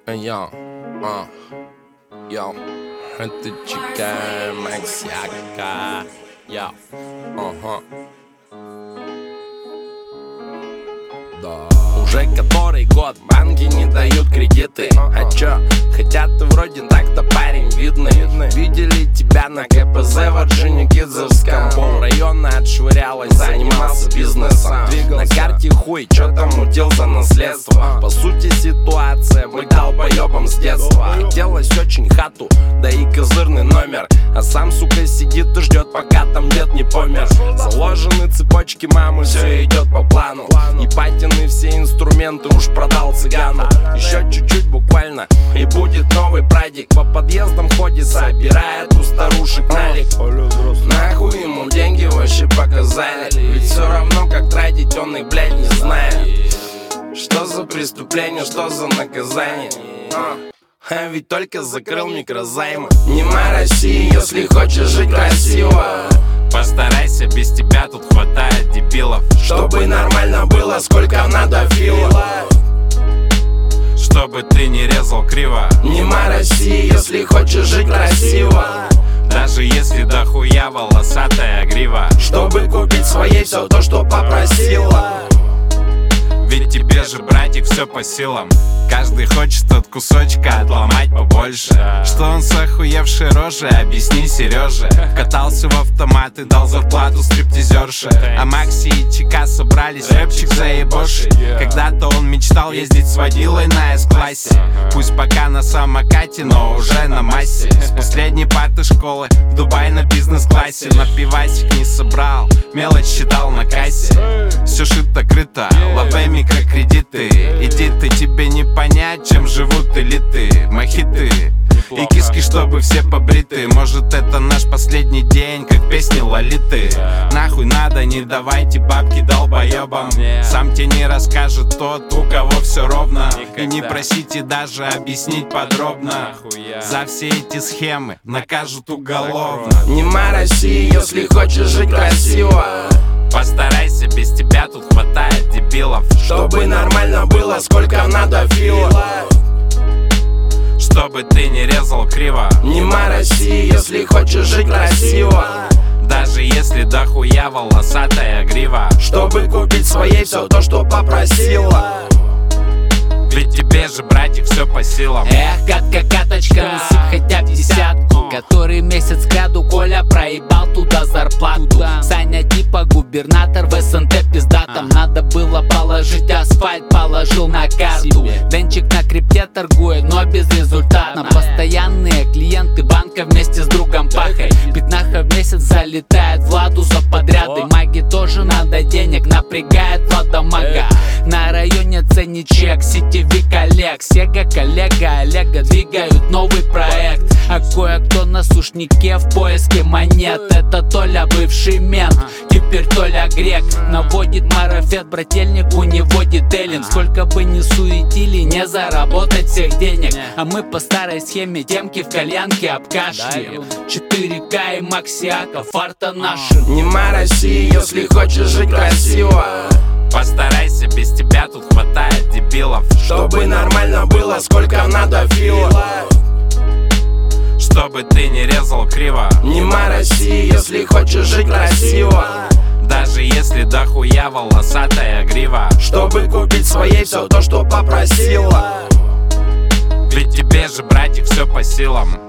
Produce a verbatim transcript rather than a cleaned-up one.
Йо, а, йо, это Чика Максяка, йо, ага. Да. Уже который год банки не дают кредиты. А чё, хотя ты вроде так-то парень видный. Видели тебя на КПЗ в Орджоникидзевском. Полрайона отшвырялась, занимался бизнесом. На карте хуй, чё там мутил за наследство. По сути ситуация, быть долбоёбом с детства. Хотелось очень хату, да и козырный номер. А сам, сука, сидит и ждет, пока там дед не помер. Заложены цепочки мамы, все идет по плану. И патины все инструменты уж продал цыгану. Еще чуть-чуть буквально, и будет новый прадик. По подъездам ходит, собирает у старушек налик. Нахуй ему деньги вообще показали. Ведь все равно как тратить он их, блядь, не знает. Что за преступление, что за наказание? А, а ведь только закрыл микрозаймы. Нема России, если хочешь жить красиво. Постарайся, без тебя тут хватает дебилов. Чтобы нормально было, сколько надо филов. Чтобы ты не резал криво. Нема России, если хочешь жить красиво. Даже если дохуя волосатая грива. Чтобы купить своей все то, что попросила. Ведь тебе же, братик, все по силам. Каждый хочет от кусочка отломать побольше. Что он с охуевшей рожей, объясни Сереже. Катался в автомат и дал зарплату стриптизерше. А Макси и Чика собрались рэпчик заебошить. Когда-то он мечтал ездить с водилой на С-классе. Пусть пока на самокате, но уже на массе. С последней парты школы в Дубай на бизнес-классе. На пивасик не собрал, мелочь считал на кассе. Все шито-крыто, лаве микрокредиты. Иди ты, тебе не понять, чем живут элиты. Мохиты и киски, чтобы все побриты. Может, это наш последний день, как песни Лолиты. Нахуй надо, не давайте бабки долбоебам. Сам тебе не расскажет тот, у кого все ровно. И не просите даже объяснить подробно. За все эти схемы накажут уголовно. Нема России, если хочешь жить красиво. Постарайся, без тебя тут хватает дебилов. Чтобы нормально было, сколько надо филов. Чтобы ты не резал криво. Нема России, если хочешь жить красиво. Даже если дохуя волосатая грива. Чтобы купить своей все то, что попросила. Ведь тебе же, братик, все по силам. Эх, катка-каточка, насыпь хотя б десятку. Который месяц кряду Коля проебал туда зарплату. Саня типа губернатор в СНТ пиздатом. Надо было положить асфальт, положил на карту. Денчик на крипте торгует, но безрезультатно. Постоянные клиенты банка вместе с другом пахой. Пятнаха в месяц залетает Владу за подряды. Маги тоже надо денег, напрягает Влада мага. На районе ценничек, сетевик Олег. Сега коллега Олега двигают новый проект. А кое-кто на сушнике в поиске монет. Это Толя бывший мент, теперь Толя грек. Наводит марафет, брательник у него детейлинг. Сколько бы ни суетили, не заработать всех денег. А мы по старой схеме темки в кальянке обкашляем. четыре ка и Максиака, фарта наши. Нема России, если хочешь жить красиво. Постарайся, без тебя тут хватает дебилов. Чтобы нормально было, сколько надо филов. Чтобы ты не резал криво. Нема России, если хочешь жить красиво. Даже если дохуя волосатая грива. Чтобы купить своей все то, что попросила. Ведь тебе же, братик, все по силам.